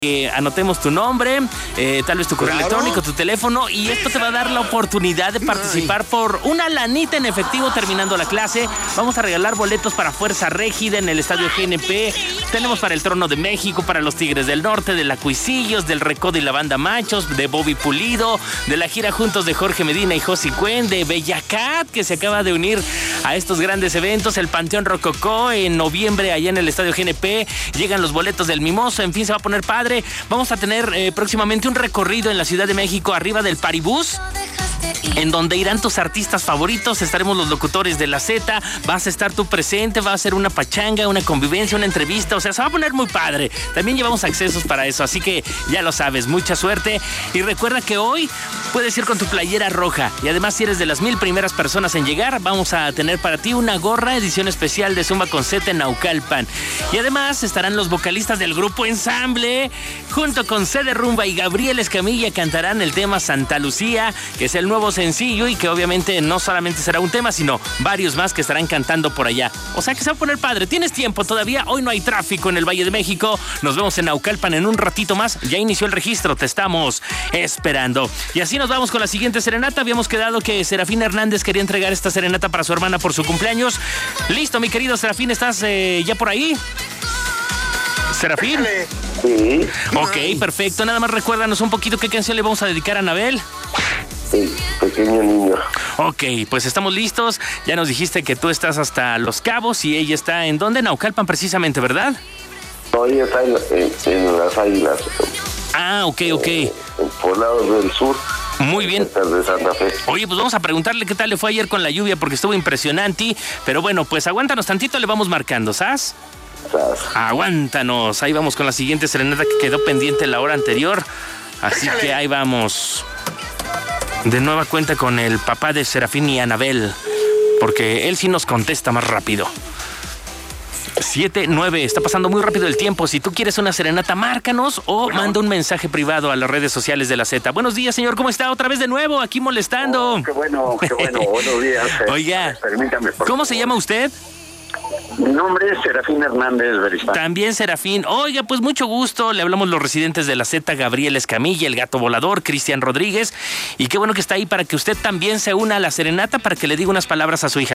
Anotemos tu nombre, tal vez tu correo electrónico, tu teléfono, y esto te va a dar la oportunidad de participar por una lanita en efectivo terminando la clase. Vamos a regalar boletos para Fuerza Régida en el Estadio GNP. Tenemos para el Trono de México, para los Tigres del Norte, de la Cuisillos, del Recodo y la Banda Machos, de Bobby Pulido, de la gira Juntos de Jorge Medina y Josi Cuen, de Bellacat, que se acaba de unir a estos grandes eventos, el Panteón Rococó en noviembre allá en el Estadio GNP. Llegan los boletos del Mimoso, en fin, se va a poner padre. Vamos a tener próximamente un recorrido en la Ciudad de México arriba del Paribús, en donde irán tus artistas favoritos, estaremos los locutores de la Z, vas a estar tú presente, va a ser una pachanga, una convivencia, una entrevista, o sea, se va a poner muy padre. También llevamos accesos para eso, así que ya lo sabes, mucha suerte. Y recuerda que hoy puedes ir con tu playera roja, y además si eres de las 1000 primeras personas en llegar, vamos a tener para ti una gorra edición especial de Zumba con Z en Naucalpan. Y además estarán los vocalistas del grupo Ensamble, junto con Cede Rumba y Gabriel Escamilla, cantarán el tema Santa Lucía, que es el nuevo sencillo y que obviamente no solamente será un tema, sino varios más que estarán cantando por allá. O sea que se va a poner padre. Tienes tiempo todavía, hoy no hay tráfico en el Valle de México. Nos vemos en Naucalpan en un ratito más. Ya inició el registro, te estamos esperando. Y así nos vamos con la siguiente serenata. Habíamos quedado que Serafín Hernández quería entregar esta serenata para su hermana por su cumpleaños. Listo, mi querido Serafín, ¿estás ya por ahí? ¿Serafín? Sí. Ok, perfecto. Nada más recuérdanos un poquito qué canción le vamos a dedicar a Anabel. Sí, Pequeño Niño. Ok, pues estamos listos. Ya nos dijiste que tú estás hasta Los Cabos y ella está ¿en dónde? Naucalpan precisamente, ¿verdad? No, ella está en Las Águilas. Ah, ok. En Poblados del Sur. Muy bien. De Santa Fe. Oye, pues vamos a preguntarle qué tal le fue ayer con la lluvia, porque estuvo impresionante. Pero bueno, pues aguántanos tantito, le vamos marcando, ¿sabes? Aguántanos. Ahí vamos con la siguiente serenata que quedó pendiente la hora anterior. Así que ahí vamos. De nueva cuenta con el papá de Serafín y Anabel, porque él sí nos contesta más rápido. 7-9, está pasando muy rápido el tiempo. Si tú quieres una serenata, márcanos o manda un mensaje privado a las redes sociales de la Z. Buenos días, señor, ¿cómo está? Otra vez de nuevo, aquí molestando. Qué bueno, buenos días. Oiga, permítame. ¿cómo se llama usted? Mi nombre es Serafín Hernández Beristain. También Serafín. Oiga, pues mucho gusto. Le hablamos los residentes de la Z, Gabriel Escamilla, el Gato Volador, Cristian Rodríguez. Y qué bueno que está ahí para que usted también se una a la serenata para que le diga unas palabras a su hija.